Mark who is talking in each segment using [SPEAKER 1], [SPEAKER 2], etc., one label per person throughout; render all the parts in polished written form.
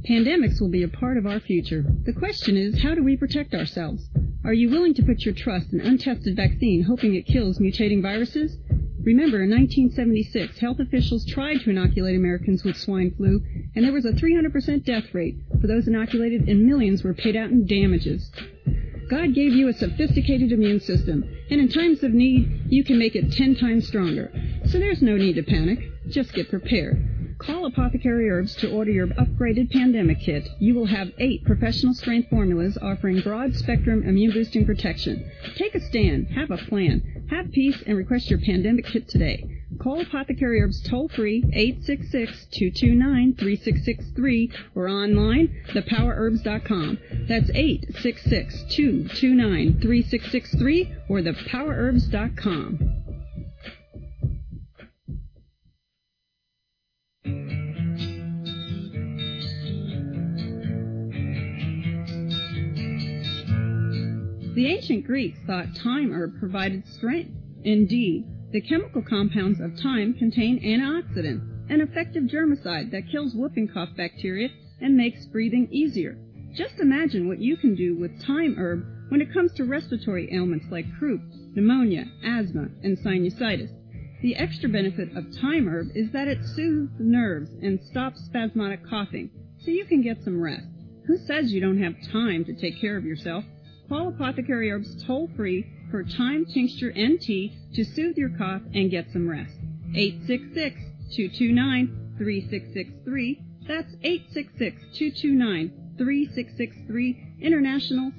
[SPEAKER 1] Pandemics will be a part of our future. The question is, how do we protect ourselves? Are you willing to put your trust in untested vaccine, hoping it kills mutating viruses? Remember, in 1976, health officials tried to inoculate Americans with swine flu, and there was a 300% death rate for those inoculated, and millions were paid out in damages. God gave you a sophisticated immune system, and in times of need, you can make it 10 times stronger. So there's no need to panic. Just get prepared. Call Apothecary Herbs to order your upgraded pandemic kit. You will have 8 professional-strength formulas offering broad-spectrum immune-boosting protection. Take a stand. Have a plan. Have peace and request your pandemic kit today. Call Apothecary Herbs toll-free 866-229-3663 or online, thepowerherbs.com. That's 866-229-3663 or thepowerherbs.com. The ancient Greeks thought thyme herb provided strength. Indeed, the chemical compounds of thyme contain antioxidant, an effective germicide that kills whooping cough bacteria and makes breathing easier. Just imagine what you can do with thyme herb when it comes to respiratory ailments like croup, pneumonia, asthma, and sinusitis. The extra benefit of thyme herb is that it soothes the nerves and stops spasmodic coughing, so you can get some rest. Who says you don't have time to take care of yourself? Call Apothecary Herbs toll-free for thyme tincture and tea to soothe your cough and get some rest. 866-229-3663. That's 866-229-3663. International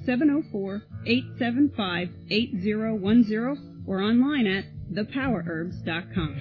[SPEAKER 1] 704-875-8010 or online at thepowerherbs.com.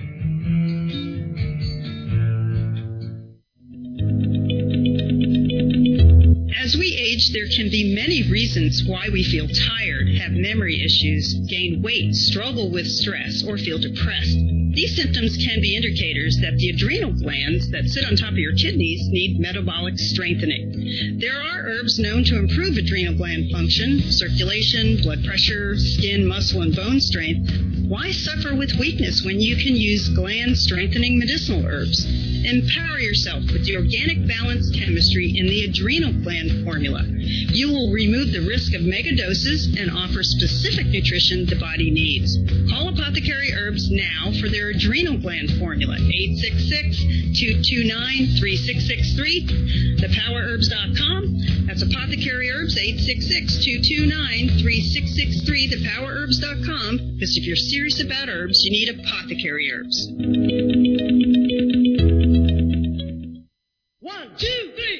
[SPEAKER 2] As we age, there can be many reasons why we feel tired, have memory issues, gain weight, struggle with stress, or feel depressed. These symptoms can be indicators that the adrenal glands that sit on top of your kidneys need metabolic strengthening. There are herbs known to improve adrenal gland function, circulation, blood pressure, skin, muscle, and bone strength. Why suffer with weakness when you can use gland-strengthening medicinal herbs? Empower yourself with the organic balanced chemistry in the adrenal gland formula. You will remove the risk of mega doses and offer specific nutrition the body needs. Call Apothecary Herbs now for their adrenal gland formula. 866-229-3663. Thepowerherbs.com. That's Apothecary Herbs, 866-229-3663. Thepowerherbs.com. Because if you're serious about herbs, you need Apothecary Herbs.
[SPEAKER 3] 1, 2, 3.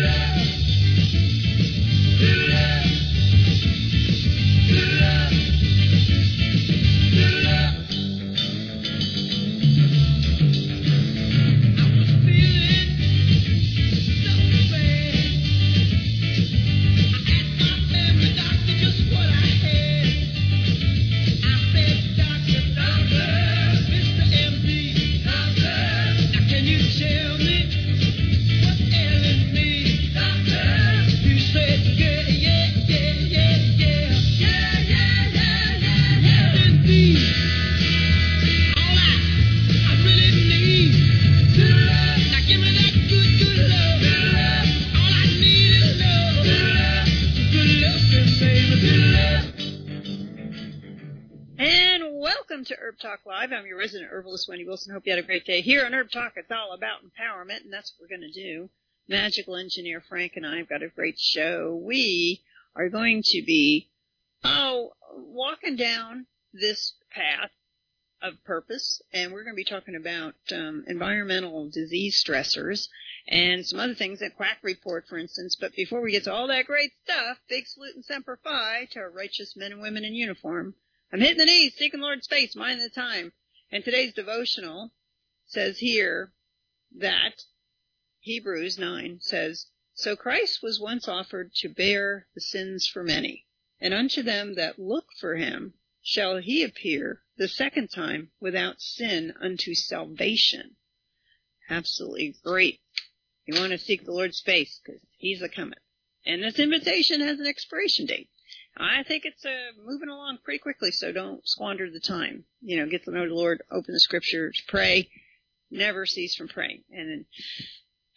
[SPEAKER 2] To Herb Talk Live. I'm your resident herbalist, Wendy Wilson. Hope you had a great day. Here on Herb Talk, it's all about empowerment, and that's what we're going to do. Magical engineer Frank and I have got a great show. We are going to be walking down this path of purpose, and we're going to be talking about environmental disease stressors and some other things at Quack Report, for instance. But before we get to all that great stuff, big salute and semper fi to our righteous men and women in uniform. I'm hitting the knees, seeking the Lord's face, minding the time. And today's devotional says here that Hebrews 9 says, So Christ was once offered to bear the sins for many, and unto them that look for him shall he appear the second time without sin unto salvation. Absolutely great. You want to seek the Lord's face because he's a-coming. And this invitation has an expiration date. I think it's moving along pretty quickly, so don't squander the time. You know, get to know the Lord, open the scriptures, pray, never cease from praying. And then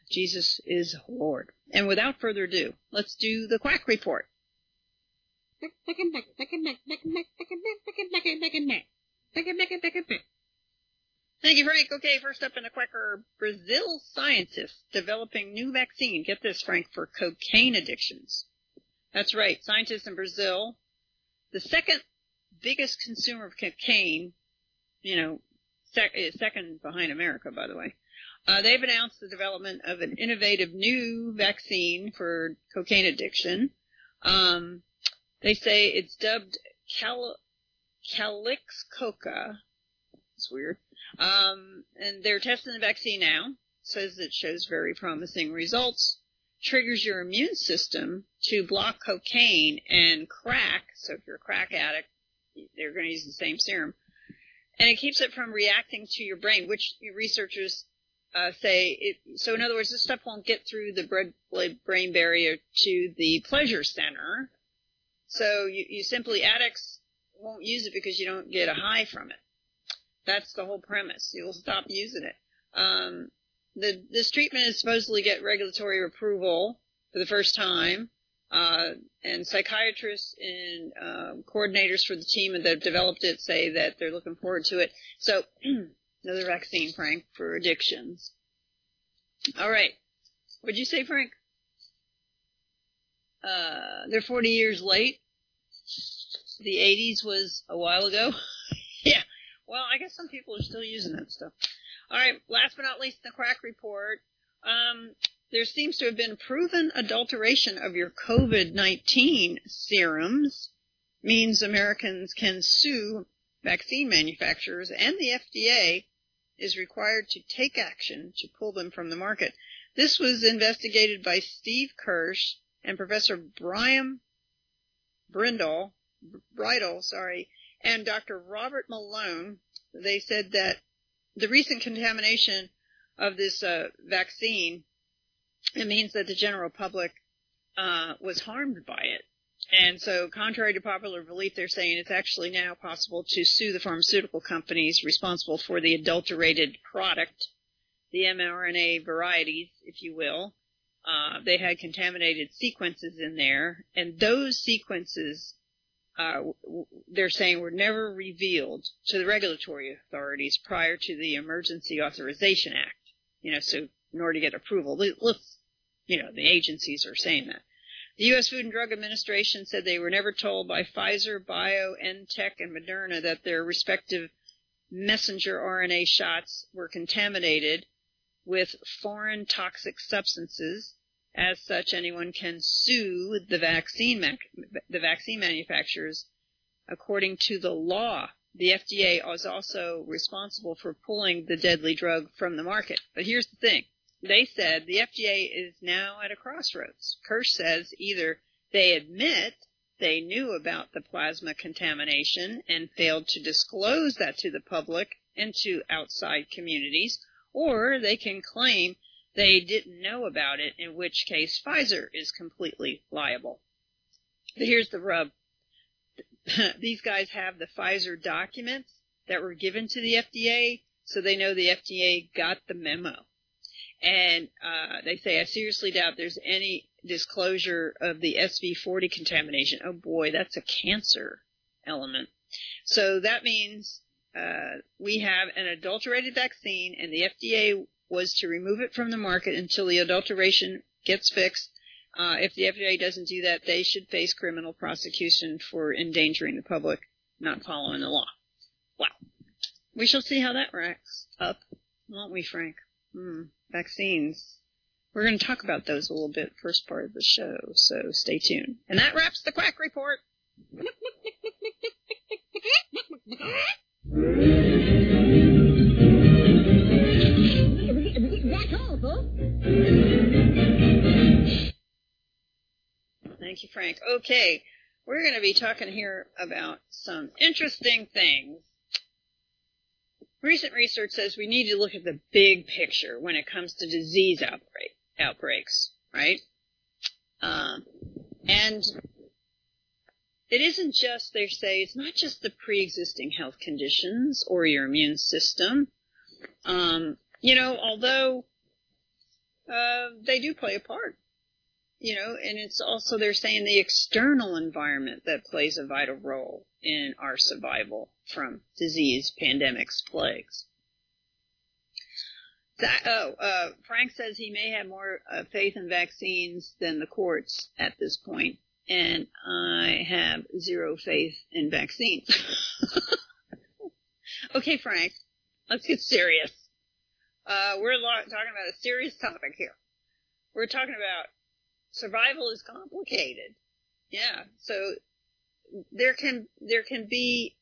[SPEAKER 2] Jesus is Lord. And without further ado, let's do the Quack Report. Thank you, Frank. Okay, first up in the Quacker, Brazil scientists developing new vaccine. Get this, Frank, for cocaine addictions. That's right, scientists in Brazil, the second biggest consumer of cocaine, second behind America, by the way. They've announced the development of an innovative new vaccine for cocaine addiction. They say it's dubbed Calix Coca. It's weird. And they're testing the vaccine now. Says it shows very promising results. Triggers your immune system to block cocaine and crack. So if you're a crack addict, they're going to use the same serum. And it keeps it from reacting to your brain, which researchers say. So in other words, this stuff won't get through the blood-brain barrier to the pleasure center. So you simply, addicts won't use it because you don't get a high from it. That's the whole premise. You'll stop using it. This treatment is supposedly get regulatory approval for the first time. And psychiatrists and coordinators for the team that developed it say that they're looking forward to it. So, another vaccine, Frank, for addictions. All right. What'd you say, Frank? They're 40 years late. The 80s was a while ago. Yeah. Well, I guess some people are still using that stuff. All right. Last but not least, the Quack Report. There seems to have been proven adulteration of your COVID-19 serums. Means Americans can sue vaccine manufacturers, and the FDA is required to take action to pull them from the market. This was investigated by Steve Kirsch and Professor Brian Bridle, and Dr. Robert Malone. They said that the recent contamination of this vaccine, it means that the general public was harmed by it. And so, contrary to popular belief, they're saying it's actually now possible to sue the pharmaceutical companies responsible for the adulterated product, the mRNA varieties, if you will. They had contaminated sequences in there, and those sequences, they're saying, were never revealed to the regulatory authorities prior to the Emergency Authorization Act. So in order to get approval, the agencies are saying that. The U.S. Food and Drug Administration said they were never told by Pfizer, BioNTech, and Moderna that their respective messenger RNA shots were contaminated with foreign toxic substances. As such, anyone can sue the vaccine manufacturers according to the law. The FDA is also responsible for pulling the deadly drug from the market. But here's the thing. They said the FDA is now at a crossroads. Kirsch says either they admit they knew about the plasma contamination and failed to disclose that to the public and to outside communities, or they can claim they didn't know about it, in which case Pfizer is completely liable. But here's the rub. These guys have the Pfizer documents that were given to the FDA, so they know the FDA got the memo. And they say, I seriously doubt there's any disclosure of the SV40 contamination. Oh, boy, that's a cancer element. So that means we have an adulterated vaccine, and the FDA was to remove it from the market until the adulteration gets fixed. If the FDA doesn't do that, they should face criminal prosecution for endangering the public, not following the law. Wow. We shall see how that racks up, won't we, Frank? Vaccines. We're going to talk about those a little bit first part of the show, so stay tuned. And that wraps the Quack Report.
[SPEAKER 3] That's all, folks.
[SPEAKER 2] Thank you, Frank. Okay, we're going to be talking here about some interesting things. Recent research says we need to look at the big picture when it comes to disease outbreaks, right? And it isn't just, they say, it's not just the pre-existing health conditions or your immune system. Although they do play a part. You know, and it's also, they're saying, the external environment that plays a vital role in our survival from disease, pandemics, plagues. Frank says he may have more faith in vaccines than the courts at this point, and I have zero faith in vaccines. Okay, Frank, let's get serious. We're talking about a serious topic here. We're talking about survival is complicated. Yeah, so there can be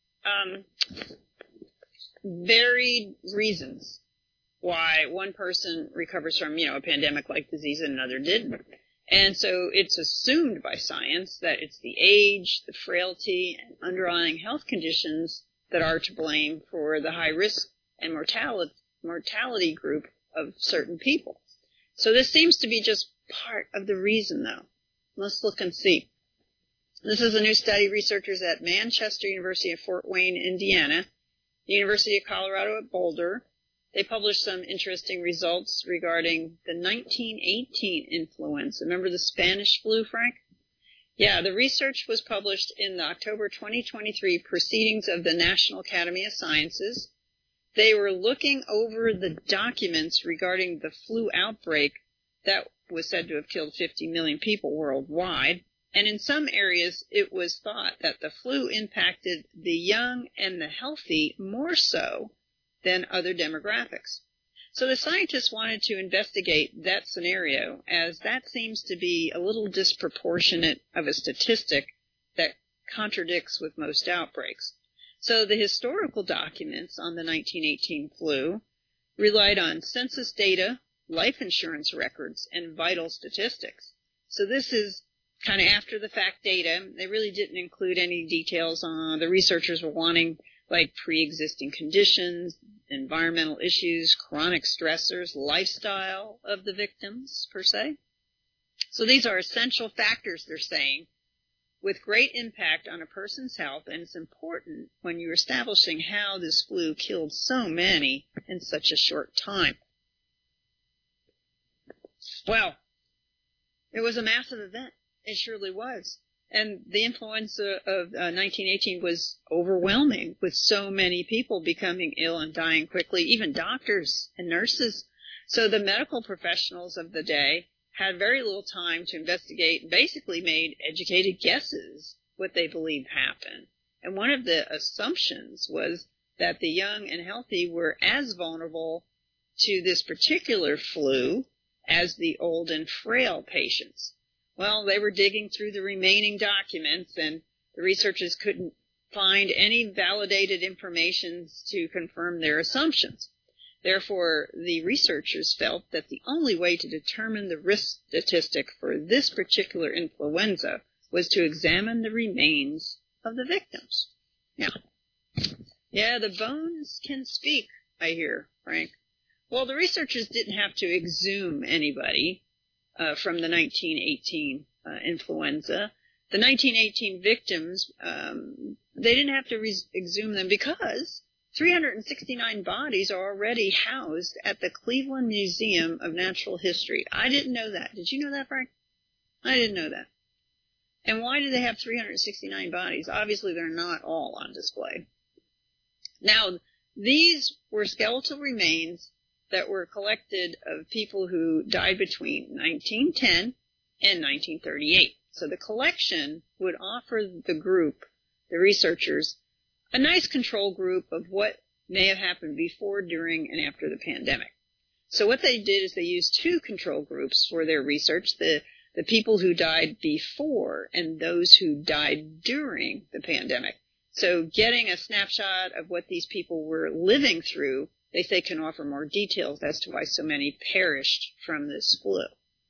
[SPEAKER 2] varied reasons why one person recovers from, a pandemic-like disease and another didn't. And so it's assumed by science that it's the age, the frailty, and underlying health conditions that are to blame for the high risk and mortality group of certain people. So this seems to be just part of the reason, though. Let's look and see. This is a new study. Researchers at Manchester University of Fort Wayne, Indiana, University of Colorado at Boulder, they published some interesting results regarding the 1918 influenza. Remember the Spanish flu, Frank? Yeah, the research was published in the October 2023 Proceedings of the National Academy of Sciences. They were looking over the documents regarding the flu outbreak that was said to have killed 50 million people worldwide. And in some areas, it was thought that the flu impacted the young and the healthy more so than other demographics. So the scientists wanted to investigate that scenario, as that seems to be a little disproportionate of a statistic that contradicts with most outbreaks. So the historical documents on the 1918 flu relied on census data, life insurance records, and vital statistics. So this is kind of after the fact data. They really didn't include any details on, the researchers were wanting like pre-existing conditions, environmental issues, chronic stressors, lifestyle of the victims per se. So these are essential factors, they're saying, with great impact on a person's health, and it's important when you're establishing how this flu killed so many in such a short time. Well, it was a massive event. It surely was. And the influenza of 1918 was overwhelming, with so many people becoming ill and dying quickly, even doctors and nurses. So the medical professionals of the day had very little time to investigate and basically made educated guesses what they believed happened. And one of the assumptions was that the young and healthy were as vulnerable to this particular flu as the old and frail patients. Well, they were digging through the remaining documents, and the researchers couldn't find any validated information to confirm their assumptions. Therefore, the researchers felt that the only way to determine the risk statistic for this particular influenza was to examine the remains of the victims. Yeah, the bones can speak, I hear, Frank. Well, the researchers didn't have to exhume anybody from the 1918 influenza. The 1918 victims, they didn't have to exhume them because 369 bodies are already housed at the Cleveland Museum of Natural History. I didn't know that. Did you know that, Frank? I didn't know that. And why do they have 369 bodies? Obviously, they're not all on display. Now, these were skeletal remains that were collected of people who died between 1910 and 1938. So the collection would offer the group, the researchers, a nice control group of what may have happened before, during, and after the pandemic. So what they did is they used two control groups for their research, the people who died before and those who died during the pandemic. So getting a snapshot of what these people were living through, they say, can offer more details as to why so many perished from this flu.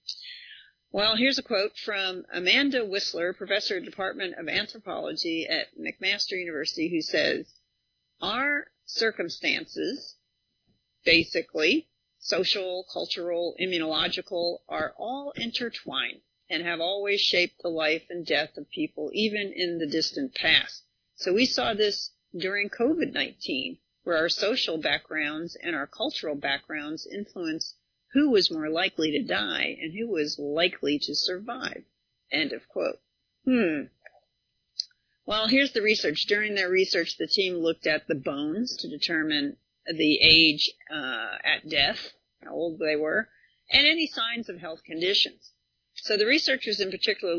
[SPEAKER 2] Well, here's a quote from Amanda Whistler, professor of the Department of Anthropology at McMaster University, who says, our circumstances, basically, social, cultural, immunological, are all intertwined and have always shaped the life and death of people, even in the distant past. So we saw this during COVID-19, where our social backgrounds and our cultural backgrounds influence who was more likely to die and who was likely to survive. End of quote. Well, here's the research. During their research, the team looked at the bones to determine the age at death, how old they were, and any signs of health conditions. So the researchers in particular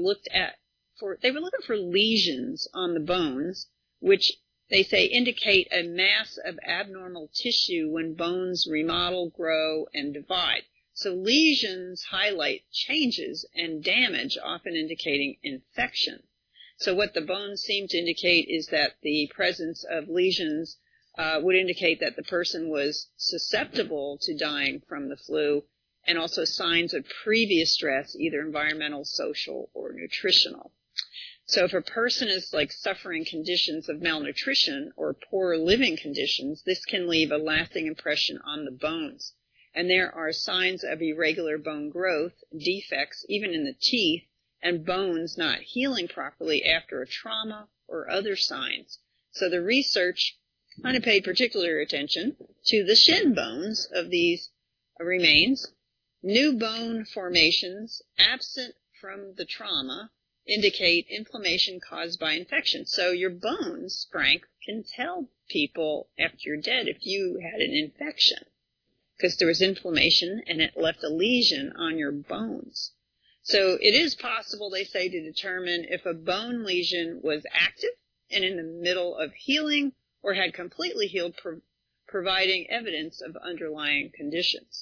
[SPEAKER 2] they were looking for lesions on the bones, which they say indicate a mass of abnormal tissue when bones remodel, grow, and divide. So lesions highlight changes and damage, often indicating infection. So what the bones seem to indicate is that the presence of lesions would indicate that the person was susceptible to dying from the flu, and also signs of previous stress, either environmental, social, or nutritional. So if a person is suffering conditions of malnutrition or poor living conditions, this can leave a lasting impression on the bones. And there are signs of irregular bone growth, defects, even in the teeth, and bones not healing properly after a trauma or other signs. So the research kind of paid particular attention to the shin bones of these remains. New bone formations absent from the trauma indicate inflammation caused by infection. So your bones, Frank, can tell people after you're dead if you had an infection, because there was inflammation and it left a lesion on your bones. So it is possible, they say, to determine if a bone lesion was active and in the middle of healing or had completely healed, providing evidence of underlying conditions.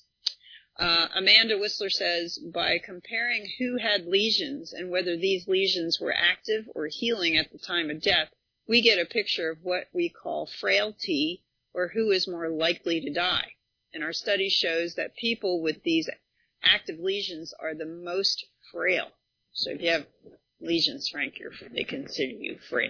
[SPEAKER 2] Amanda Whistler says, by comparing who had lesions and whether these lesions were active or healing at the time of death, we get a picture of what we call frailty, or who is more likely to die. And our study shows that people with these active lesions are the most frail. So if you have lesions, Frank, they consider you frail.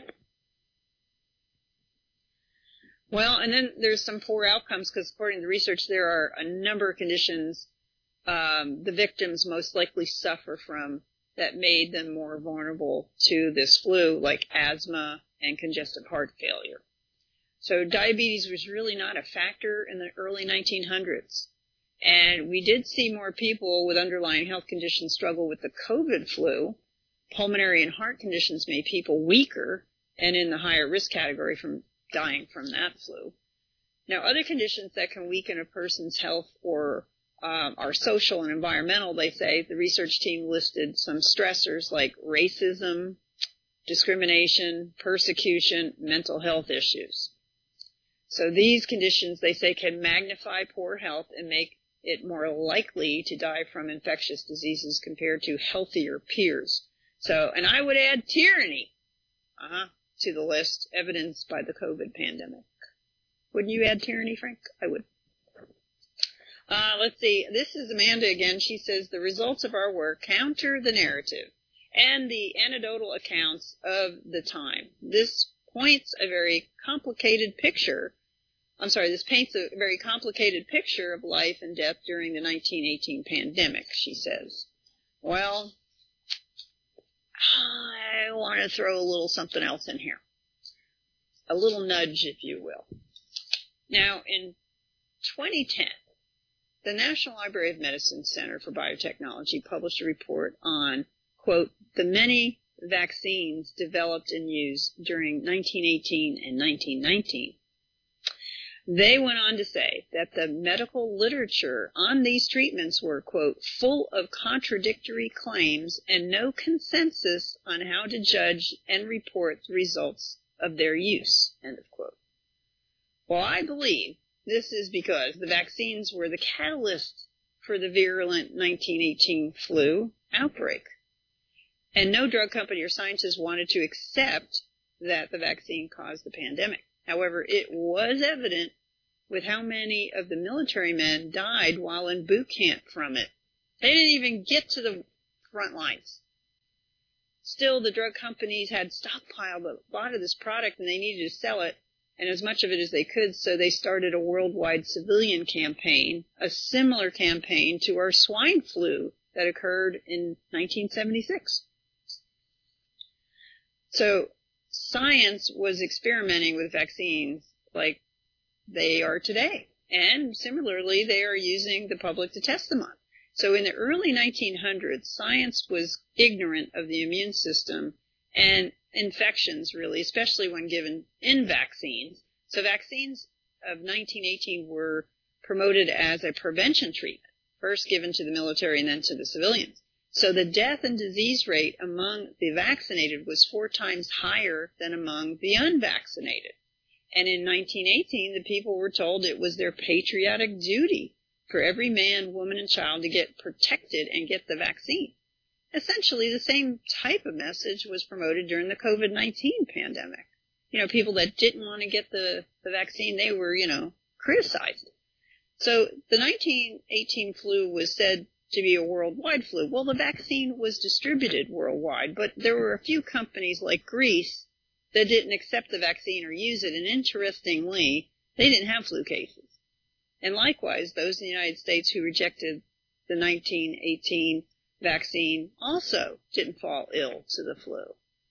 [SPEAKER 2] Well, and then there's some poor outcomes, because according to the research, there are a number of conditions the victims most likely suffer from that made them more vulnerable to this flu, like asthma and congestive heart failure. So diabetes was really not a factor in the early 1900s. And we did see more people with underlying health conditions struggle with the COVID flu. Pulmonary and heart conditions made people weaker and in the higher risk category from dying from that flu. Now, other conditions that can weaken a person's health or are social and environmental, they say. The research team listed some stressors like racism, discrimination, persecution, mental health issues. So these conditions, they say, can magnify poor health and make it more likely to die from infectious diseases compared to healthier peers. So, and I would add tyranny to the list, evidenced by the COVID pandemic. Wouldn't you add tyranny, Frank? I would. Let's see. This is Amanda again. She says, the results of our work counter the narrative and the anecdotal accounts of the time. This paints a very complicated picture of life and death during the 1918 pandemic, she says. Well, I want to throw a little something else in here. A little nudge, if you will. Now, in 2010, the National Library of Medicine Center for Biotechnology published a report on, quote, the many vaccines developed and used during 1918 and 1919. They went on to say that the medical literature on these treatments were, quote, full of contradictory claims and no consensus on how to judge and report the results of their use, end of quote. Well, I believe this is because the vaccines were the catalyst for the virulent 1918 flu outbreak. And no drug company or scientist wanted to accept that the vaccine caused the pandemic. However, it was evident with how many of the military men died while in boot camp from it. They didn't even get to the front lines. Still, the drug companies had stockpiled a lot of this product and they needed to sell it, and as much of it as they could, so they started a worldwide civilian campaign, a similar campaign to our swine flu that occurred in 1976. So science was experimenting with vaccines like they are today. And similarly, they are using the public to test them on. So in the early 1900s, science was ignorant of the immune system and infections, really, especially when given in vaccines. So vaccines of 1918 were promoted as a prevention treatment, first given to the military and then to the civilians. So the death and disease rate among the vaccinated was 4 times higher than among the unvaccinated. And in 1918, the people were told it was their patriotic duty for every man, woman, and child to get protected and get the vaccine. Essentially, the same type of message was promoted during the COVID-19 pandemic. People that didn't want to get the vaccine, they were, criticized. So the 1918 flu was said to be a worldwide flu. Well, the vaccine was distributed worldwide, but there were a few companies like Greece that didn't accept the vaccine or use it, and interestingly, they didn't have flu cases. And likewise, those in the United States who rejected the 1918 vaccine also didn't fall ill to the flu.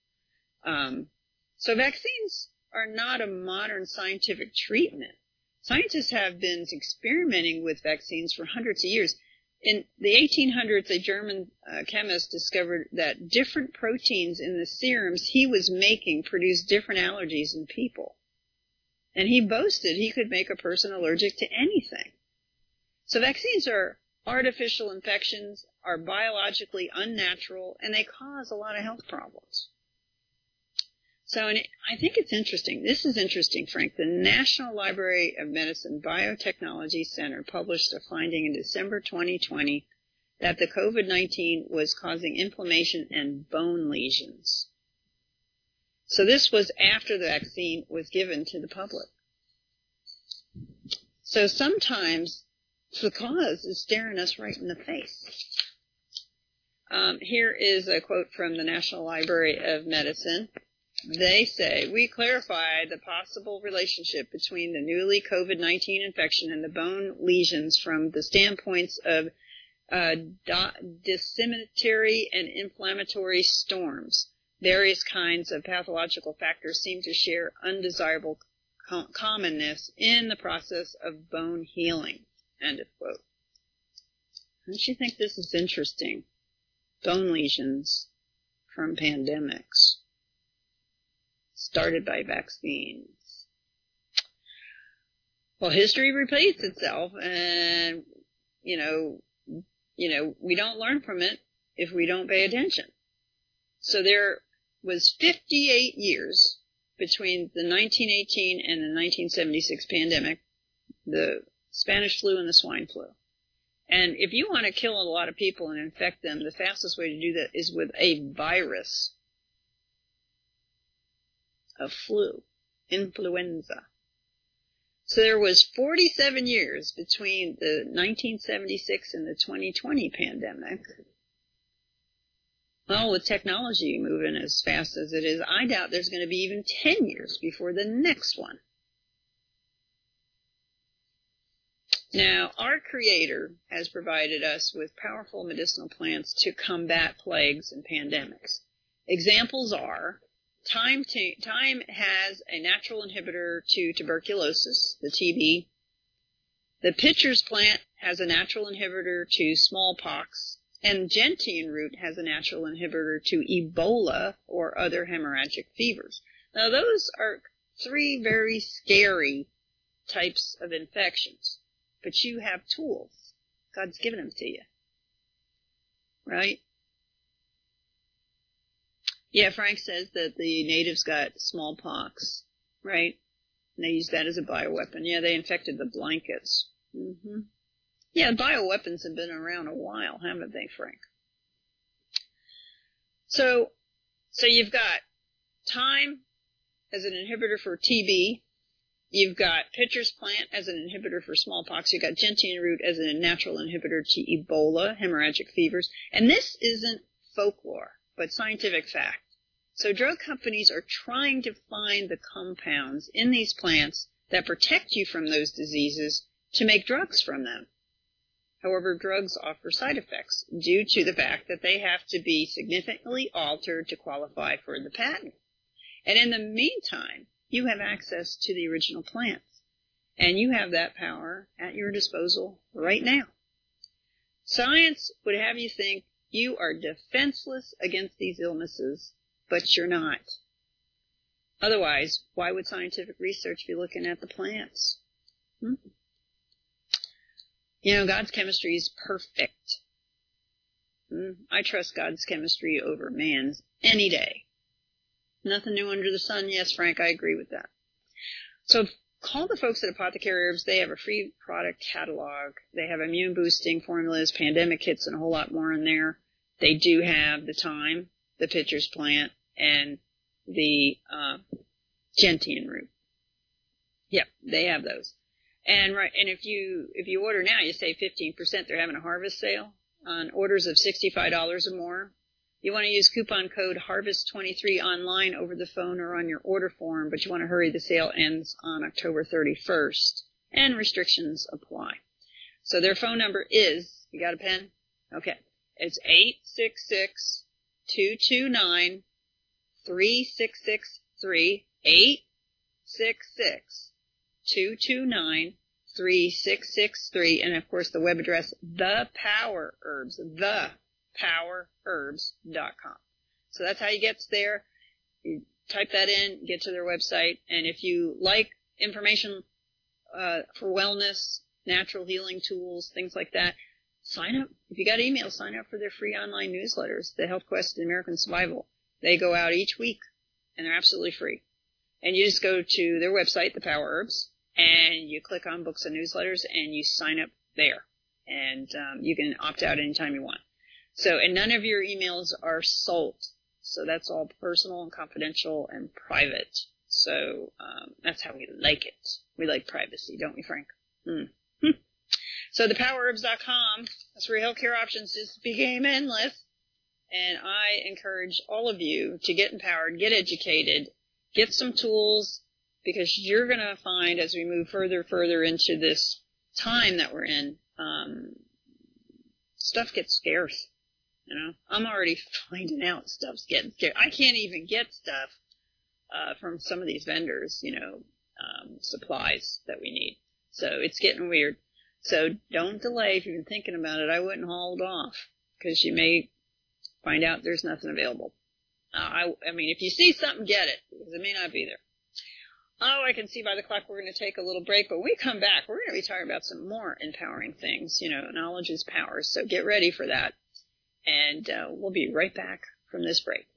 [SPEAKER 2] So vaccines are not a modern scientific treatment. Scientists have been experimenting with vaccines for hundreds of years. In the 1800s, a German chemist discovered that different proteins in the serums he was making produced different allergies in people. And he boasted he could make a person allergic to anything. So vaccines are artificial infections, are biologically unnatural, and they cause a lot of health problems. So I think it's interesting. This is interesting, Frank. The National Library of Medicine Biotechnology Center published a finding in December 2020 that the COVID-19 was causing inflammation and bone lesions. So this was after the vaccine was given to the public. So sometimes the cause is staring us right in the face. Here is a quote from the National Library of Medicine. They say, we clarified the possible relationship between the newly COVID-19 infection and the bone lesions from the standpoints of disseminatory and inflammatory storms. Various kinds of pathological factors seem to share undesirable commonness in the process of bone healing. End of quote. Don't you think this is interesting? Bone lesions from pandemics started by vaccines. Well, history repeats itself, and, we don't learn from it if we don't pay attention. So there was 58 years between the 1918 and the 1976 pandemic, the Spanish flu and the swine flu. And if you want to kill a lot of people and infect them, the fastest way to do that is with a virus of flu, influenza. So there was 47 years between the 1976 and the 2020 pandemic. Well, with technology moving as fast as it is, I doubt there's going to be even 10 years before the next one. Now, our Creator has provided us with powerful medicinal plants to combat plagues and pandemics. Examples are thyme has a natural inhibitor to tuberculosis, the TB. The pitcher's plant has a natural inhibitor to smallpox, and gentian root has a natural inhibitor to Ebola or other hemorrhagic fevers. Now, those are 3 very scary types of infections, but you have tools. God's given them to you, right? Yeah, Frank says that the natives got smallpox, right? And they used that as a bioweapon. Yeah, they infected the blankets. Mm-hmm. Yeah, bioweapons have been around a while, haven't they, Frank? So you've got thyme as an inhibitor for TB. You've got pitcher's plant as an inhibitor for smallpox. You've got gentian root as a natural inhibitor to Ebola, hemorrhagic fevers. And this isn't folklore, but scientific fact. So drug companies are trying to find the compounds in these plants that protect you from those diseases to make drugs from them. However, drugs offer side effects due to the fact that they have to be significantly altered to qualify for the patent. And in the meantime, you have access to the original plants. And you have that power at your disposal right now. Science would have you think you are defenseless against these illnesses, but you're not. Otherwise, why would scientific research be looking at the plants? You know, God's chemistry is perfect. I trust God's chemistry over man's any day. Nothing new under the sun. Yes, Frank, I agree with that. So call the folks at Apothecary Herbs. They have a free product catalog. They have immune boosting formulas, pandemic kits, and a whole lot more in there. They do have the thyme, the pitcher's plant, and the gentian root. Yep, they have those. And if you order now, you save 15%. They're having a harvest sale on orders of $65 or more. You want to use coupon code HARVEST23 online, over the phone, or on your order form, but you want to hurry. The sale ends on October 31st, and restrictions apply. So their phone number is, you got a pen? Okay. It's 866-229-3663, 866-229-3663, and of course the web address, The Power Herbs, thepowerherbs.com. So that's how you get there. You type that in, get to their website, and if you like information for wellness, natural healing tools, things like that, sign up. If you got email, sign up for their free online newsletters, the Health Quest and American Survival. They go out each week, and they're absolutely free. And you just go to their website, The Power Herbs, and you click on Books and Newsletters, and you sign up there. And you can opt out anytime you want. So, and none of your emails are sold. So that's all personal and confidential and private. So that's how we like it. We like privacy, don't we, Frank? So thepowerherbs.com, that's where healthcare options just became endless. And I encourage all of you to get empowered, get educated, get some tools, because you're going to find as we move further into this time that we're in, stuff gets scarce. You know, I'm already finding out stuff's getting scarce. I can't even get stuff from some of these vendors, supplies that we need. So it's getting weird. So don't delay. If you've been thinking about it, I wouldn't hold off, because you may find out there's nothing available. I mean, if you see something, get it, because it may not be there. Oh, I can see by the clock we're going to take a little break, but when we come back, we're going to be talking about some more empowering things. Knowledge is power, so get ready for that. And we'll be right back from this break.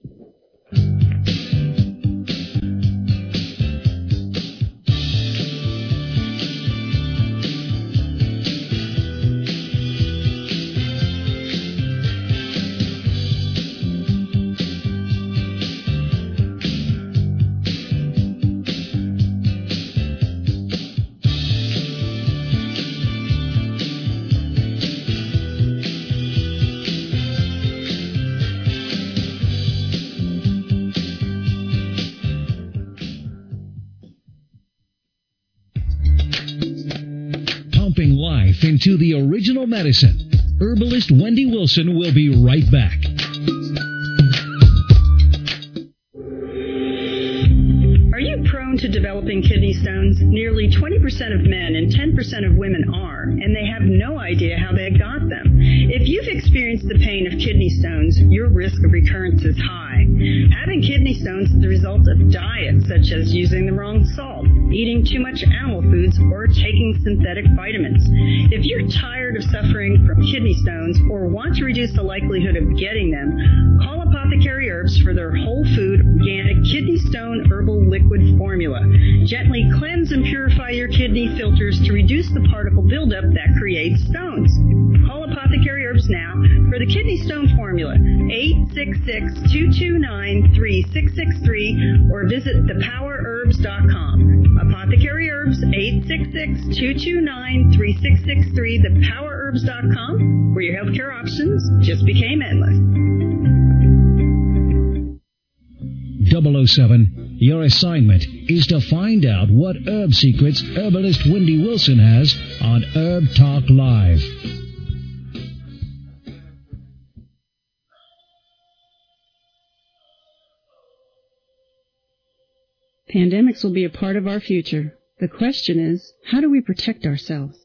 [SPEAKER 3] Life into the original medicine. Herbalist Wendy Wilson will be right back.
[SPEAKER 1] Are you prone to developing kidney stones? Nearly 20% of men and 10% of women are, and they have no idea how they got them. If you've experienced the pain of kidney stones, your risk of recurrence is high. Having kidney stones is the result of diets such as using the wrong salt, eating too much animal foods, or taking synthetic vitamins. If you're tired of suffering from kidney stones or want to reduce the likelihood of getting them, call Apothecary Herbs for their whole food, organic kidney stone herbal liquid formula. Gently cleanse and purify your kidney filters to reduce the particle buildup that creates stones. Call Apothecary Herbs now for the kidney stone formula, 866-229-3663, or visit thepowerherbs.com. Apothecary Herbs, 866-229-3663, thepowerherbs.com, where your healthcare options just became endless.
[SPEAKER 3] 007, your assignment is to find out what herb secrets herbalist Wendy Wilson has on Herb Talk Live.
[SPEAKER 1] Pandemics will be a part of our future. The question is, how do we protect ourselves?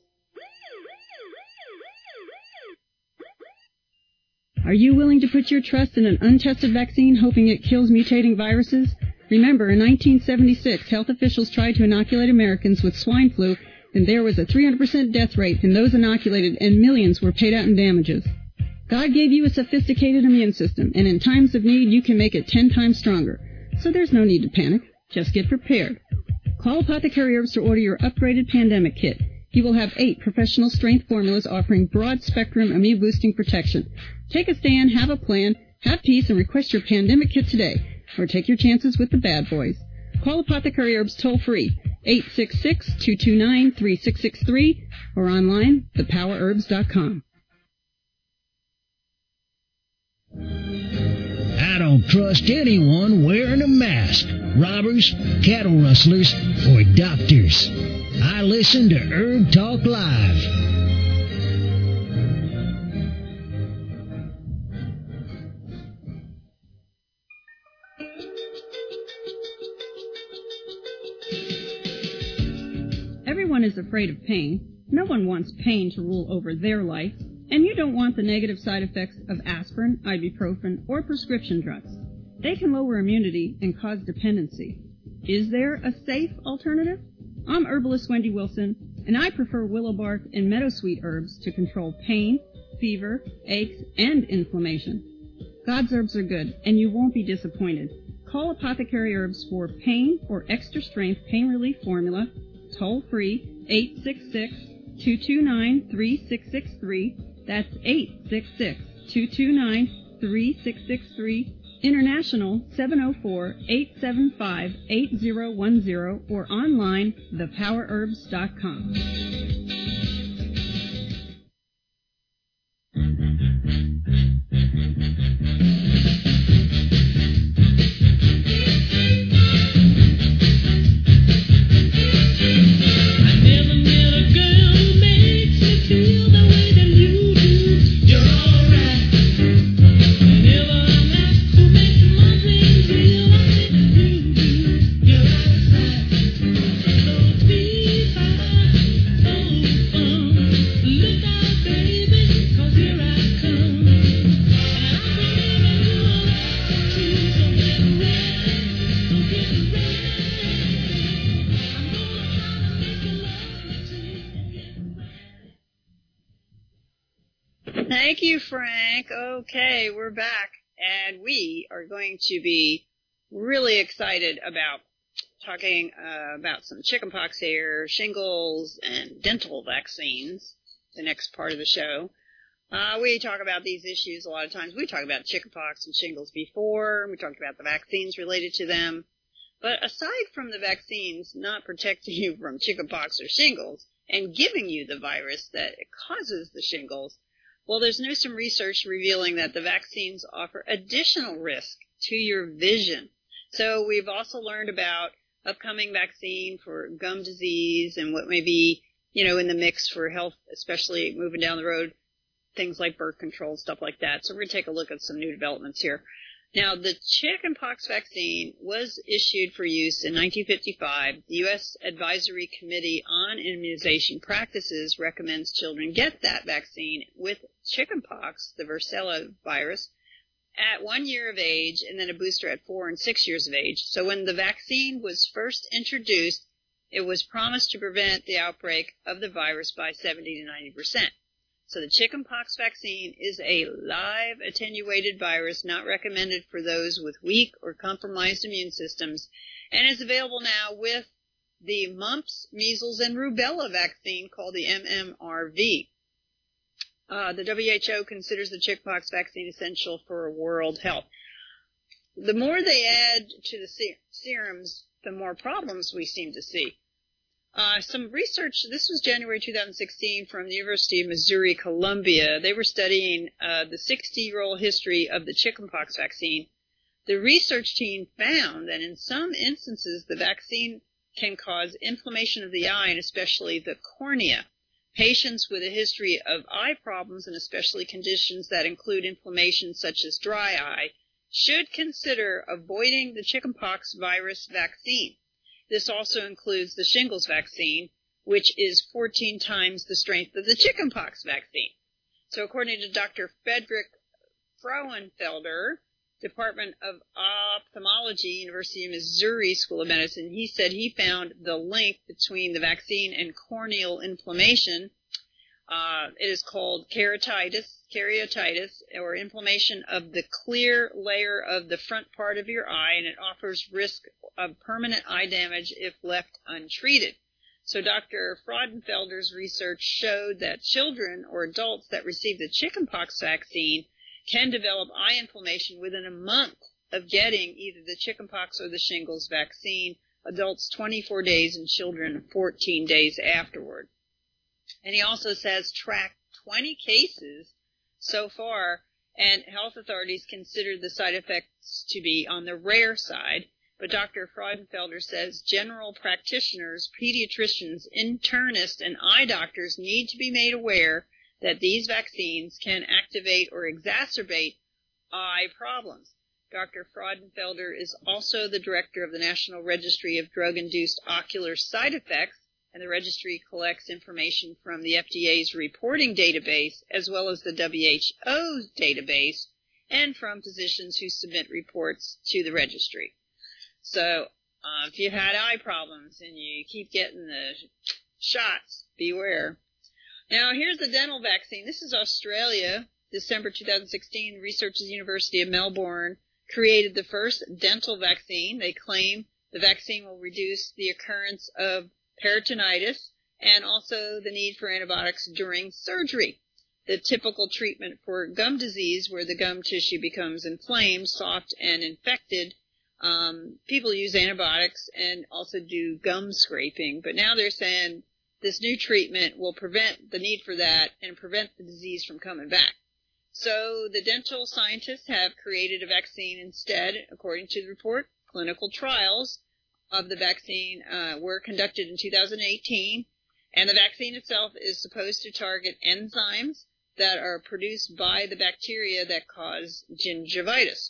[SPEAKER 1] Are you willing to put your trust in an untested vaccine hoping it kills mutating viruses? Remember, in 1976, health officials tried to inoculate Americans with swine flu, and there was a 300% death rate in those inoculated, and millions were paid out in damages. God gave you a sophisticated immune system, and in times of need, you can make it 10 times stronger. So there's no need to panic. Just get prepared. Call Apothecary Herbs to order your upgraded pandemic kit. You will have 8 professional strength formulas offering broad-spectrum immune-boosting protection. Take a stand, have a plan, have peace, and request your pandemic kit today. Or take your chances with the bad boys. Call Apothecary Herbs toll-free, 866-229-3663, or online, thepowerherbs.com.
[SPEAKER 3] I don't trust anyone wearing a mask. Robbers, cattle rustlers, or doctors. I listen to Herb Talk Live.
[SPEAKER 1] Everyone is afraid of pain. No one wants pain to rule over their life. And you don't want the negative side effects of aspirin, ibuprofen, or prescription drugs. They can lower immunity and cause dependency. Is there a safe alternative? I'm herbalist Wendy Wilson, and I prefer willow bark and meadowsweet herbs to control pain, fever, aches, and inflammation. God's herbs are good, and you won't be disappointed. Call Apothecary Herbs for pain or extra strength pain relief formula, toll free, 866-229-3663. That's 866-229-3663. International 704-875-8010 or online thepowerherbs.com.
[SPEAKER 2] Thank you, Frank. Okay, we're back, and we are going to be really excited about talking about some chickenpox here, shingles, and dental vaccines, the next part of the show. We talk about these issues a lot of times. We talk about chickenpox and shingles before. We talked about the vaccines related to them. But aside from the vaccines not protecting you from chickenpox or shingles and giving you the virus that causes the shingles, well, there's new some research revealing that the vaccines offer additional risk to your vision. So we've also learned about upcoming vaccine for gum disease and what may be, in the mix for health, especially moving down the road, things like birth control, stuff like that. So we're going to take a look at some new developments here. Now, the chickenpox vaccine was issued for use in 1955. The U.S. Advisory Committee on Immunization Practices recommends children get that vaccine with chickenpox, the varicella virus, at 1 year of age and then a booster at 4 and 6 years of age. So when the vaccine was first introduced, it was promised to prevent the outbreak of the virus by 70 to 90%. So the chickenpox vaccine is a live attenuated virus not recommended for those with weak or compromised immune systems and is available now with the mumps, measles, and rubella vaccine called the MMRV. The WHO considers the chickenpox vaccine essential for world health. The more they add to the serums, the more problems we seem to see. Some research, this was January 2016 from the University of Missouri, Columbia. They were studying the 60-year-old history of the chickenpox vaccine. The research team found that in some instances the vaccine can cause inflammation of the eye and especially the cornea. Patients with a history of eye problems and especially conditions that include inflammation such as dry eye should consider avoiding the chickenpox virus vaccine. This also includes the shingles vaccine, which is 14 times the strength of the chickenpox vaccine. So according to Dr. Frederick Frauenfelder, Department of Ophthalmology, University of Missouri School of Medicine, he said he found the link between the vaccine and corneal inflammation. It is called keratitis, or inflammation of the clear layer of the front part of your eye, and it offers risk of permanent eye damage if left untreated. So Dr. Frauenfelder's research showed that children or adults that receive the chickenpox vaccine can develop eye inflammation within a month of getting either the chickenpox or the shingles vaccine, adults 24 days and children 14 days afterward. And he also says track 20 cases so far, and health authorities consider the side effects to be on the rare side. But Dr. Frauenfelder says general practitioners, pediatricians, internists, and eye doctors need to be made aware that these vaccines can activate or exacerbate eye problems. Dr. Frauenfelder is also the director of the National Registry of Drug-Induced Ocular Side Effects, and the registry collects information from the FDA's reporting database as well as the WHO's database and from physicians who submit reports to the registry. So if you've had eye problems and you keep getting the shots, beware. Now, here's the dental vaccine. This is Australia. December 2016, researchers at the University of Melbourne created the first dental vaccine. They claim the vaccine will reduce the occurrence of peritonitis and also the need for antibiotics during surgery. The typical treatment for gum disease, where the gum tissue becomes inflamed, soft, and infected, people use antibiotics and also do gum scraping. But now they're saying this new treatment will prevent the need for that and prevent the disease from coming back. So the dental scientists have created a vaccine instead. According to the report, clinical trials of the vaccine were conducted in 2018, and the vaccine itself is supposed to target enzymes that are produced by the bacteria that cause gingivitis.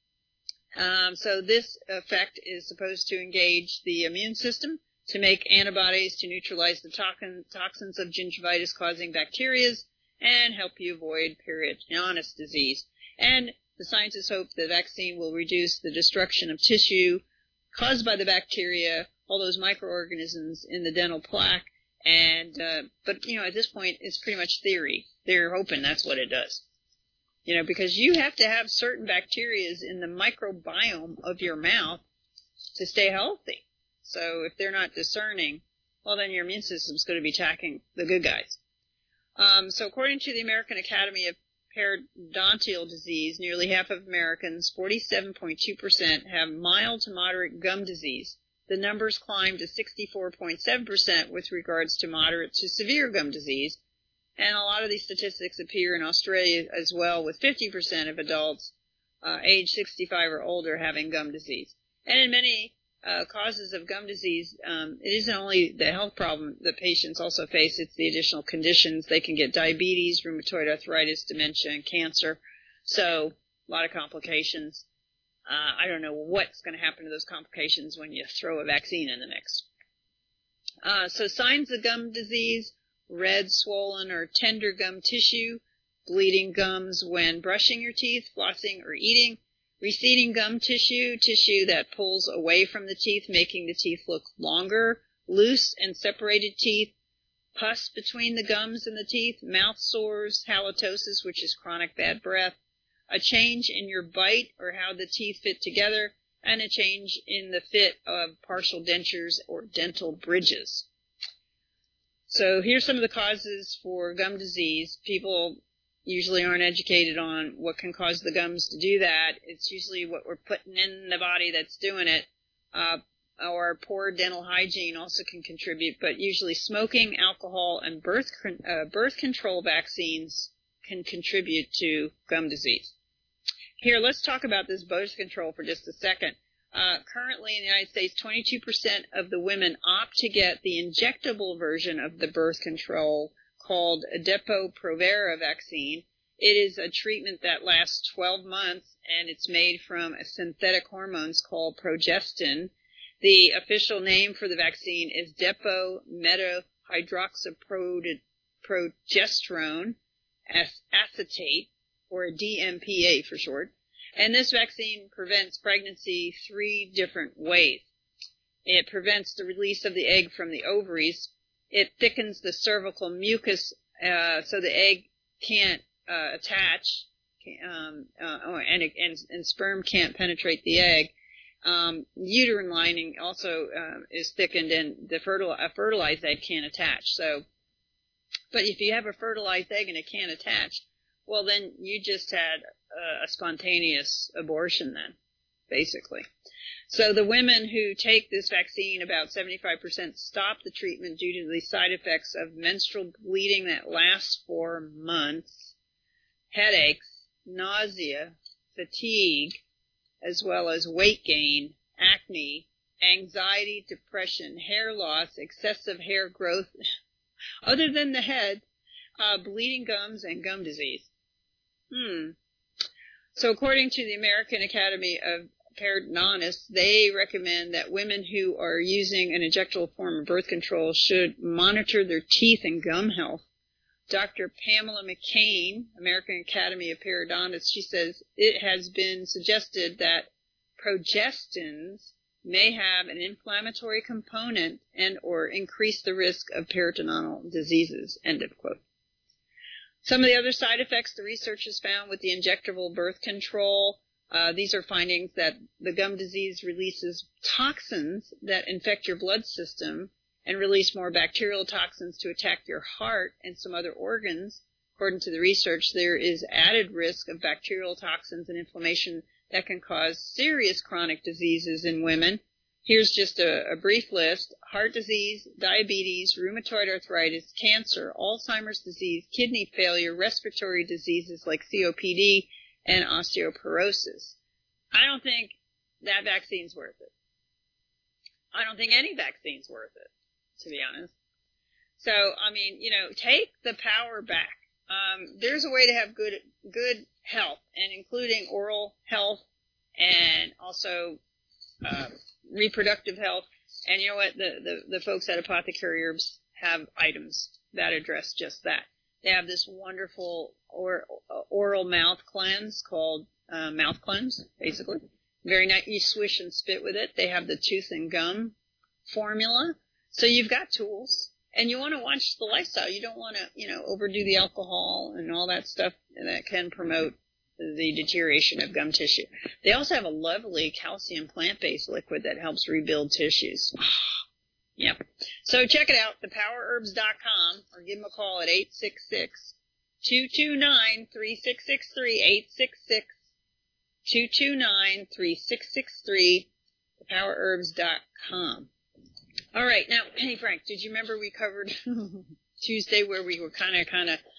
[SPEAKER 2] So this effect is supposed to engage the immune system to make antibodies to neutralize the toxins of gingivitis-causing bacteria and help you avoid peritonitis disease. And the scientists hope the vaccine will reduce the destruction of tissue caused by the bacteria, all those microorganisms in the dental plaque. And but at this point, it's pretty much theory. They're hoping that's what it does. Because you have to have certain bacteria in the microbiome of your mouth to stay healthy. So if they're not discerning, well, then your immune system's going to be attacking the good guys. So according to the American Academy of Periodontal Disease, nearly half of Americans, 47.2%, have mild to moderate gum disease. The numbers climb to 64.7% with regards to moderate to severe gum disease. And a lot of these statistics appear in Australia as well, with 50% of adults age 65 or older having gum disease. And in many causes of gum disease, it isn't only the health problem that patients also face, it's the additional conditions. They can get diabetes, rheumatoid arthritis, dementia, and cancer. So a lot of complications. I don't know what's going to happen to those complications when you throw a vaccine in the mix. So signs of gum disease: red, swollen, or tender gum tissue, bleeding gums when brushing your teeth, flossing, or eating, receding gum tissue that pulls away from the teeth, making the teeth look longer, loose and separated teeth, pus between the gums and the teeth, mouth sores, halitosis, which is chronic bad breath, a change in your bite or how the teeth fit together, and a change in the fit of partial dentures or dental bridges. So here's some of the causes for gum disease. People usually aren't educated on what can cause the gums to do that. It's usually what we're putting in the body that's doing it. Or poor dental hygiene also can contribute, but usually smoking, alcohol, and birth control vaccines can contribute to gum disease. Here, let's talk about this birth control for just a second. Currently in the United States, 22% of the women opt to get the injectable version of the birth control called Depo-Provera vaccine. It is a treatment that lasts 12 months, and it's made from synthetic hormones called progestin. The official name for the vaccine is depometohydroxyprogesterone acetate, or DMPA for short. And this vaccine prevents pregnancy 3 different ways. It prevents the release of the egg from the ovaries. It thickens the cervical mucus so the egg can't attach, and sperm can't penetrate the egg. Uterine lining also is thickened, and a fertilized egg can't attach. But if you have a fertilized egg and it can't attach, well, then you just had a spontaneous abortion then, basically. So the women who take this vaccine, about 75% stop the treatment due to the side effects of menstrual bleeding that lasts for months, headaches, nausea, fatigue, as well as weight gain, acne, anxiety, depression, hair loss, excessive hair growth, other than the head, bleeding gums, and gum disease. So according to the American Academy of Periodontists, they recommend that women who are using an injectable form of birth control should monitor their teeth and gum health. Dr. Pamela McCain, American Academy of Periodontists, she says it has been suggested that progestins may have an inflammatory component and or increase the risk of periodontal diseases, end of quote. Some of the other side effects the researchers found with the injectable birth control, these are findings that the gum disease releases toxins that infect your blood system and release more bacterial toxins to attack your heart and some other organs. According to the research, there is added risk of bacterial toxins and inflammation that can cause serious chronic diseases in women. Here's just a brief list: heart disease, diabetes, rheumatoid arthritis, cancer, Alzheimer's disease, kidney failure, respiratory diseases like COPD, and osteoporosis. I don't think that vaccine's worth it. I don't think any vaccine's worth it, to be honest. So, I mean, take the power back. There's a way to have good health, and including oral health and also reproductive health. And you know what? The folks at Apothecary Herbs have items that address just that. They have this wonderful oral mouth cleanse called Mouth Cleanse, basically. Very nice. You swish and spit with it. They have the tooth and gum formula. So you've got tools. And you want to watch the lifestyle. You don't want to, overdo the alcohol and all that stuff that can promote the deterioration of gum tissue. They also have a lovely calcium plant-based liquid that helps rebuild tissues. Yep. So check it out, thepowerherbs.com, or give them a call at 866-229-3663, 866-229-3663, thepowerherbs.com. All right. Now, hey, Frank, did you remember we covered Tuesday where we were kind of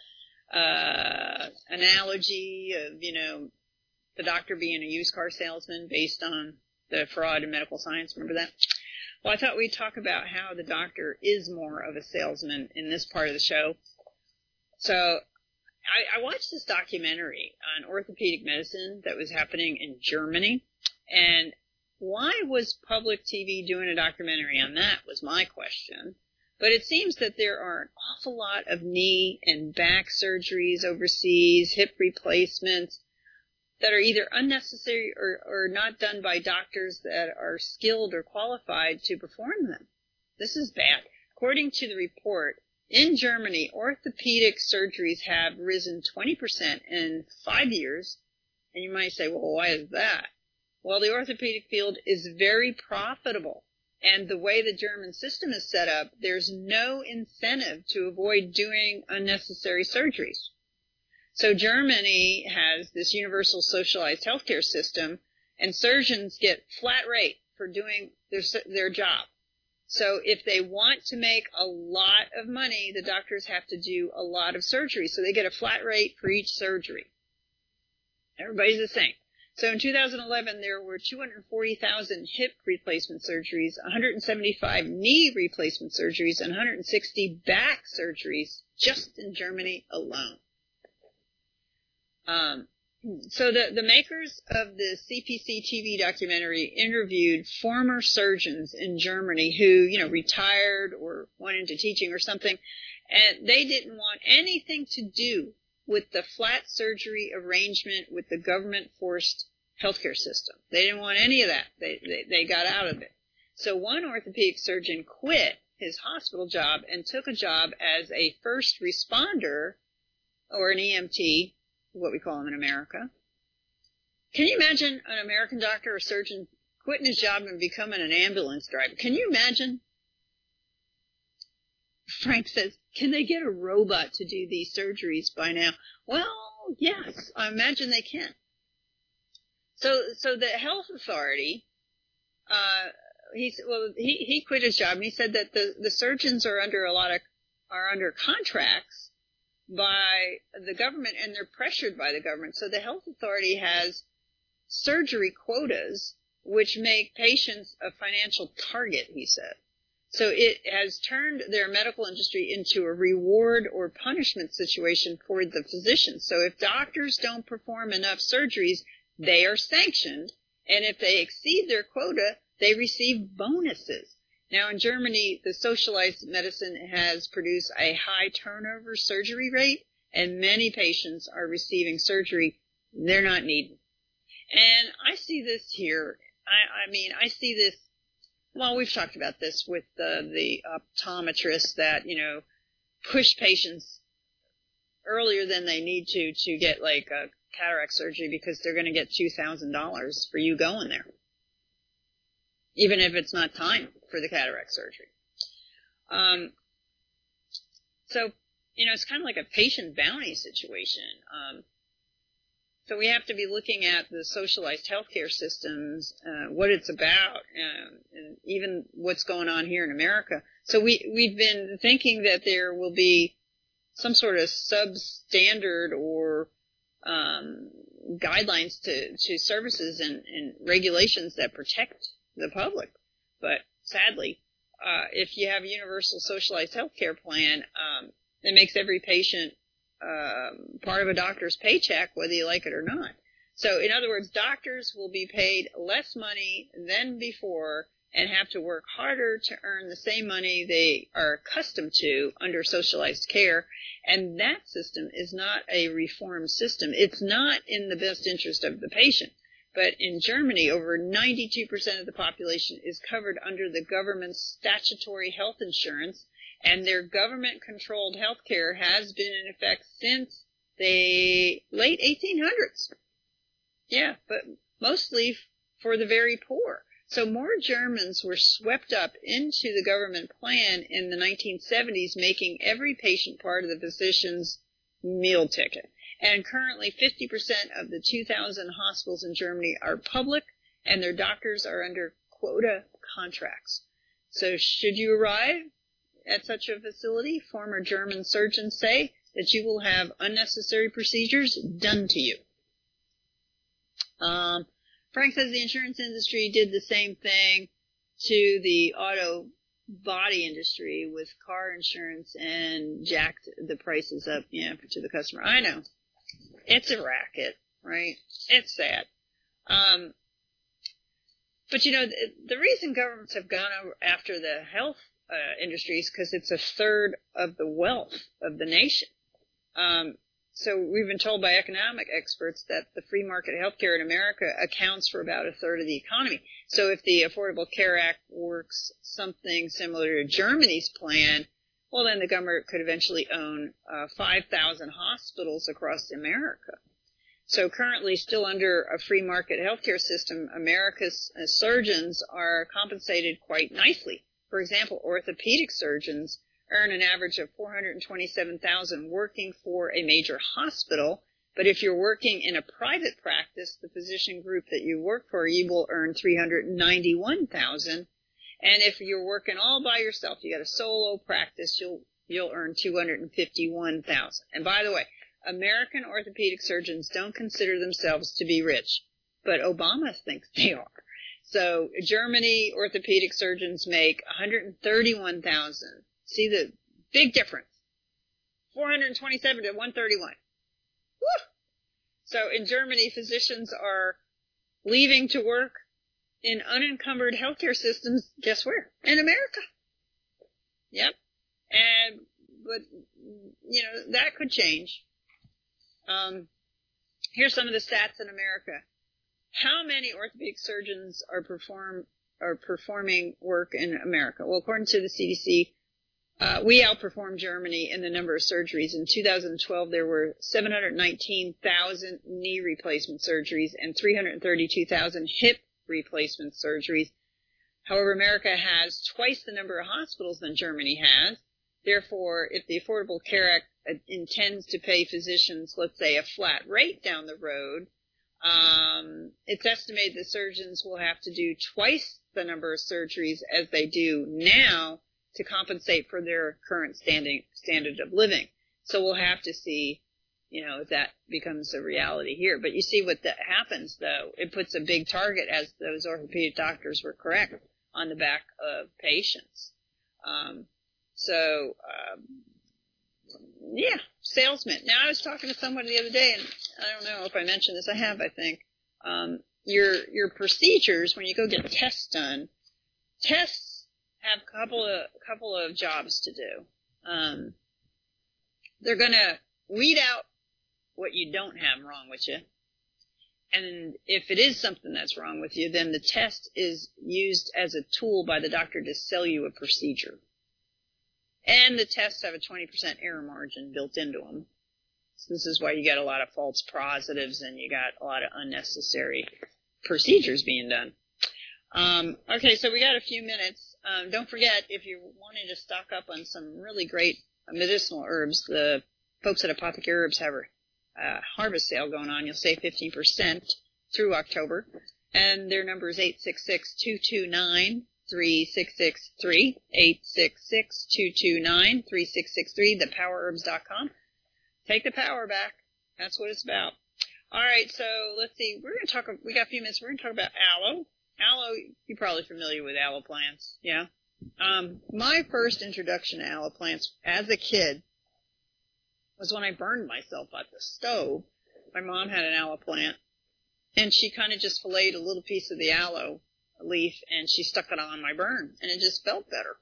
[SPEAKER 2] analogy of, the doctor being a used car salesman based on the fraud in medical science? Remember that? Well, I thought we'd talk about how the doctor is more of a salesman in this part of the show. So I watched this documentary on orthopedic medicine that was happening in Germany, and why was public TV doing a documentary on that was my question. But it seems that there are an awful lot of knee and back surgeries overseas, hip replacements, that are either unnecessary or not done by doctors that are skilled or qualified to perform them. This is bad. According to the report, in Germany, orthopedic surgeries have risen 20% in 5 years. And you might say, well, why is that? Well, the orthopedic field is very profitable. And the way the German system is set up, there's no incentive to avoid doing unnecessary surgeries. So Germany has this universal socialized healthcare system, and surgeons get flat rate for doing their job. So if they want to make a lot of money, the doctors have to do a lot of surgery. So they get a flat rate for each surgery. Everybody's the same. So in 2011, there were 240,000 hip replacement surgeries, 175 knee replacement surgeries, and 160 back surgeries just in Germany alone. So the makers of the CPC TV documentary interviewed former surgeons in Germany who, retired or went into teaching or something, and they didn't want anything to do with the flat surgery arrangement with the government-forced healthcare system. They didn't want any of that. They got out of it. So one orthopedic surgeon quit his hospital job and took a job as a first responder, or an EMT, what we call them in America. Can you imagine an American doctor or surgeon quitting his job and becoming an ambulance driver? Can you imagine? Frank says, can they get a robot to do these surgeries by now? Well, yes, I imagine they can. So the health authority, he quit his job, and he said that the surgeons are under contracts by the government, and they're pressured by the government. So the health authority has surgery quotas, which make patients a financial target, he said. So it has turned their medical industry into a reward or punishment situation for the physicians. So if doctors don't perform enough surgeries, they are sanctioned, and if they exceed their quota, they receive bonuses. Now, in Germany, the socialized medicine has produced a high turnover surgery rate, and many patients are receiving surgery they're not needing. And I see this here. I see this. Well, we've talked about this with the optometrists that, push patients earlier than they need to get like a cataract surgery because they're going to get $2,000 for you going there, even if it's not time for the cataract surgery. So, it's kind of like a patient bounty situation. So we have to be looking at the socialized healthcare systems, what it's about, and even what's going on here in America. So we've been thinking that there will be some sort of substandard or guidelines to services and regulations that protect the public. But sadly, if you have a universal socialized healthcare plan, it makes every patient part of a doctor's paycheck, whether you like it or not. So, in other words, doctors will be paid less money than before and have to work harder to earn the same money they are accustomed to under socialized care. And that system is not a reformed system. It's not in the best interest of the patient. But in Germany, over 92% of the population is covered under the government's statutory health insurance, and their government-controlled health care has been in effect since the late 1800s. Yeah, but mostly for the very poor. So more Germans were swept up into the government plan in the 1970s, making every patient part of the physician's meal ticket. And currently 50% of the 2,000 hospitals in Germany are public, and their doctors are under quota contracts. So should you arrive at such a facility, former German surgeons say that you will have unnecessary procedures done to you. Frank says the insurance industry did the same thing to the auto body industry with car insurance and jacked the prices up, to the customer. I know. It's a racket, right? It's sad. But, the reason governments have gone after the health industries because it's a third of the wealth of the nation. So we've been told by economic experts that the free market healthcare in America accounts for about a third of the economy. So if the Affordable Care Act works something similar to Germany's plan, well, then the government could eventually own 5,000 hospitals across America. So currently, still under a free market healthcare system, America's surgeons are compensated quite nicely. For example, orthopedic surgeons earn an average of $427,000 working for a major hospital. But if you're working in a private practice, the physician group that you work for, you will earn $391,000. And if you're working all by yourself, you got a solo practice, you'll earn $251,000. And by the way, American orthopedic surgeons don't consider themselves to be rich, but Obama thinks they are. So Germany orthopedic surgeons make $131,000. See the big difference. 427 to 131. Woo! So in Germany, physicians are leaving to work in unencumbered healthcare systems. Guess where? In America. Yep. But that could change. Here's some of the stats in America. How many orthopedic surgeons are performing work in America? Well, according to the CDC, we outperformed Germany in the number of surgeries. In 2012, there were 719,000 knee replacement surgeries and 332,000 hip replacement surgeries. However, America has twice the number of hospitals than Germany has. Therefore, if the Affordable Care Act intends to pay physicians, let's say, a flat rate down the road, it's estimated that surgeons will have to do twice the number of surgeries as they do now to compensate for their current standard of living. So we'll have to see, if that becomes a reality here. But you see what that happens, though. It puts a big target, as those orthopedic doctors were correct, on the back of patients. Salesmen. Now, I was talking to someone the other day, and I don't know if I mentioned this. I have, I think. Your procedures, when you go get tests done, tests have a couple of jobs to do. They're going to weed out what you don't have wrong with you. And if it is something that's wrong with you, then the test is used as a tool by the doctor to sell you a procedure. And the tests have a 20% error margin built into them. So this is why you got a lot of false positives and you got a lot of unnecessary procedures being done. Okay, so we got a few minutes. Don't forget, if you're wanting to stock up on some really great medicinal herbs, the folks at Apothecary Herbs have a harvest sale going on. You'll save 15% through October. And their number is 866-229-3663, 866-229-3663, thepowerherbs.com. Take the power back. That's what it's about. All right, so let's see. We got a few minutes. We're going to talk about aloe. Aloe, you're probably familiar with aloe plants, yeah? My first introduction to aloe plants as a kid was when I burned myself at the stove. My mom had an aloe plant, and she kind of just filleted a little piece of the aloe leaf, and she stuck it on my burn, and it just felt better.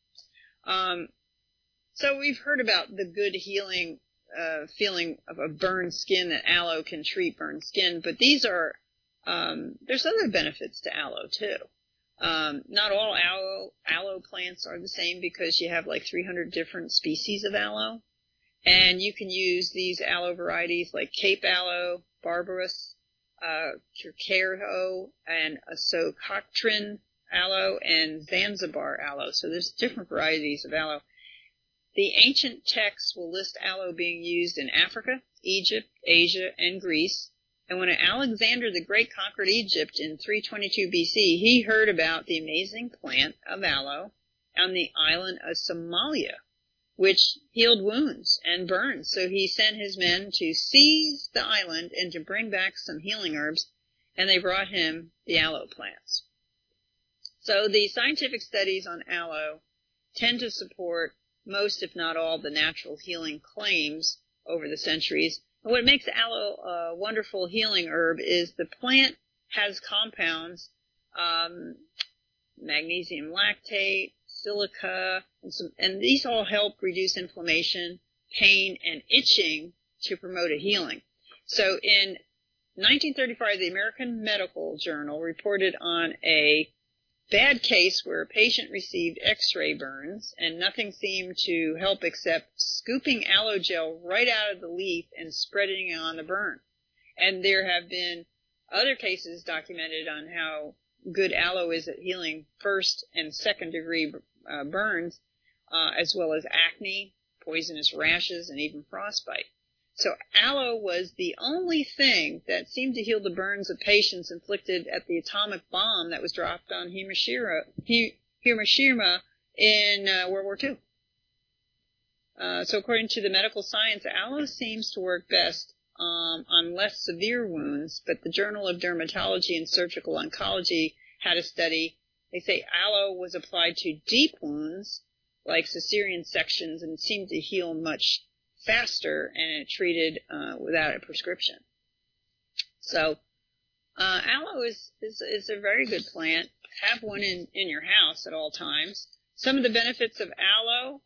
[SPEAKER 2] So we've heard about the good healing feeling of a burned skin, that aloe can treat burned skin, but these are there's other benefits to aloe too. Not all aloe plants are the same, because you have like 300 different species of aloe, and you can use these aloe varieties like Cape aloe, barbarous, Curcero, and Socotrine aloe, and Zanzibar aloe. So there's different varieties of aloe. The ancient texts will list aloe being used in Africa, Egypt, Asia, and Greece. And when Alexander the Great conquered Egypt in 322 BC, he heard about the amazing plant of aloe on the island of Somalia, which healed wounds and burns. So he sent his men to seize the island and to bring back some healing herbs, and they brought him the aloe plants. So the scientific studies on aloe tend to support most, if not all, the natural healing claims over the centuries. And what makes aloe a wonderful healing herb is the plant has compounds, magnesium lactate, silica, and these all help reduce inflammation, pain, and itching to promote a healing. So in 1935, the American Medical Journal reported on a bad case where a patient received x-ray burns and nothing seemed to help except scooping aloe gel right out of the leaf and spreading it on the burn. And there have been other cases documented on how good aloe is at healing first and second degree burns, as well as acne, poisonous rashes, and even frostbite. So aloe was the only thing that seemed to heal the burns of patients inflicted at the atomic bomb that was dropped on Hiroshima in World War II. So according to the medical science, aloe seems to work best on less severe wounds, but the Journal of Dermatology and Surgical Oncology had a study. They say aloe was applied to deep wounds, like cesarean sections, and seemed to heal much faster, and it treated without a prescription. So aloe is a very good plant. Have one in your house at all times. Some of the benefits of aloe,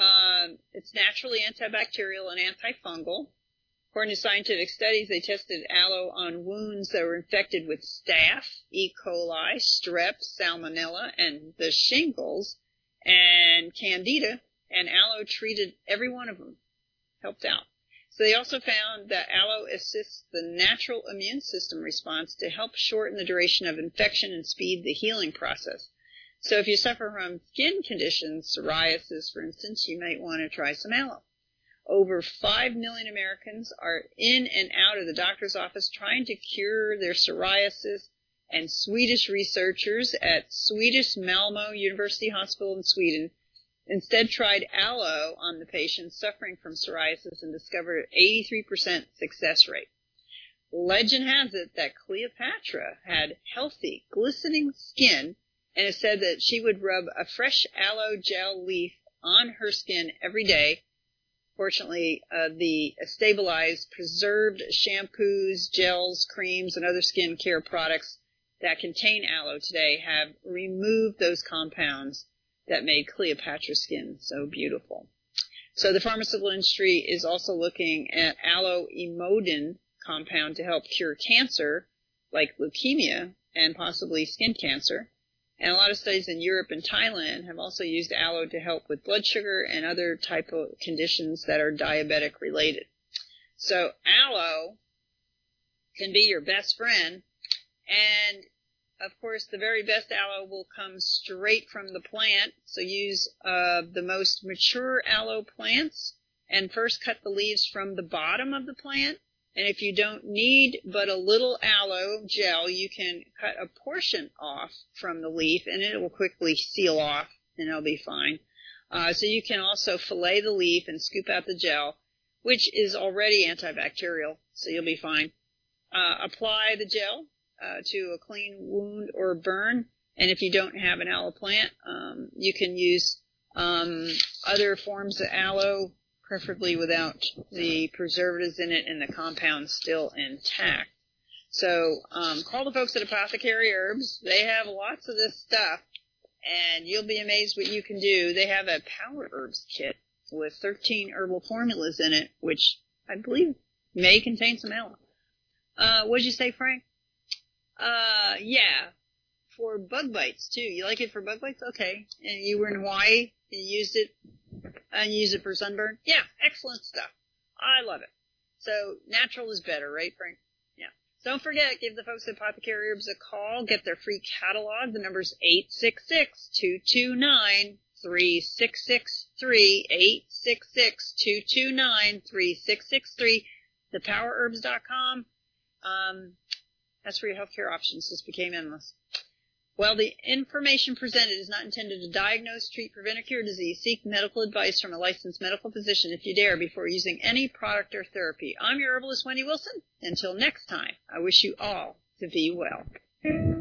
[SPEAKER 2] it's naturally antibacterial and antifungal. According to scientific studies, they tested aloe on wounds that were infected with staph, E. coli, strep, salmonella, and the shingles, and candida, and aloe treated every one of them, helped out. So they also found that aloe assists the natural immune system response to help shorten the duration of infection and speed the healing process. So if you suffer from skin conditions, psoriasis, for instance, you might want to try some aloe. Over 5 million Americans are in and out of the doctor's office trying to cure their psoriasis, and Swedish researchers at Swedish Malmö University Hospital in Sweden instead tried aloe on the patients suffering from psoriasis and discovered an 83% success rate. Legend has it that Cleopatra had healthy, glistening skin, and it said that she would rub a fresh aloe gel leaf on her skin every day. Fortunately, the stabilized, preserved shampoos, gels, creams, and other skin care products that contain aloe today have removed those compounds that made Cleopatra's skin so beautiful. So the pharmaceutical industry is also looking at aloe emodin compound to help cure cancer, like leukemia and possibly skin cancer. And a lot of studies in Europe and Thailand have also used aloe to help with blood sugar and other type of conditions that are diabetic related. So aloe can be your best friend. And, of course, the very best aloe will come straight from the plant. So use the most mature aloe plants and first cut the leaves from the bottom of the plant. And if you don't need but a little aloe gel, you can cut a portion off from the leaf, and it will quickly seal off, and it'll be fine. So you can also fillet the leaf and scoop out the gel, which is already antibacterial, so you'll be fine. Apply the gel to a clean wound or burn, and if you don't have an aloe plant, you can use other forms of aloe, preferably without the preservatives in it and the compounds still intact. So call the folks at Apothecary Herbs. They have lots of this stuff, and you'll be amazed what you can do. They have a Power Herbs kit with 13 herbal formulas in it, which I believe may contain some aloe. What'd you say, Frank? Yeah, for bug bites, too. You like it for bug bites? Okay. And you were in Hawaii and you used it? And use it for sunburn? Yeah, excellent stuff. I love it. So natural is better, right, Frank? Yeah. So don't forget, give the folks at Apothecary Herbs a call. Get their free catalog. The number's 866-229-3663. 866-229-3663. ThePowerHerbs.com. That's for your healthcare options. This became endless. While the information presented is not intended to diagnose, treat, prevent, or cure disease, seek medical advice from a licensed medical physician if you dare before using any product or therapy. I'm your herbalist, Wendy Wilson. Until next time, I wish you all to be well.